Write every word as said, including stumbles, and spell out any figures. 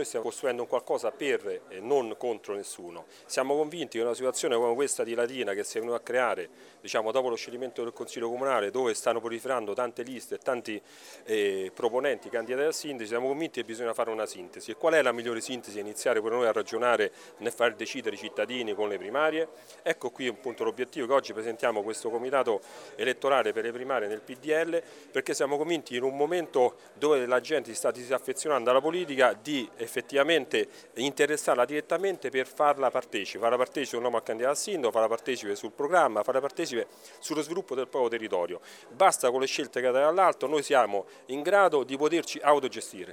noi stiamo costruendo un qualcosa per e non contro nessuno. Siamo convinti che una situazione come questa di Latina che si è venuta a creare, diciamo, dopo lo scioglimento del Consiglio Comunale, dove stanno proliferando tante liste e tanti eh, proponenti candidati a sindaci, siamo convinti che bisogna fare una sintesi. E qual è la migliore sintesi? Iniziare per noi a ragionare nel far decidere i cittadini con le primarie. Ecco qui appunto l'obiettivo che oggi presentiamo questo comitato elettorale per le primarie nel P D L, perché siamo convinti in un momento dove la gente si sta disaffezionando alla politica di effettivamente interessarla direttamente per farla partecipe, farla partecipe un uomo a candidato a sindaco, farla partecipe sul programma, farla partecipe sullo sviluppo del proprio territorio. Basta con le scelte che dà dall'alto, noi siamo in grado di poterci autogestire.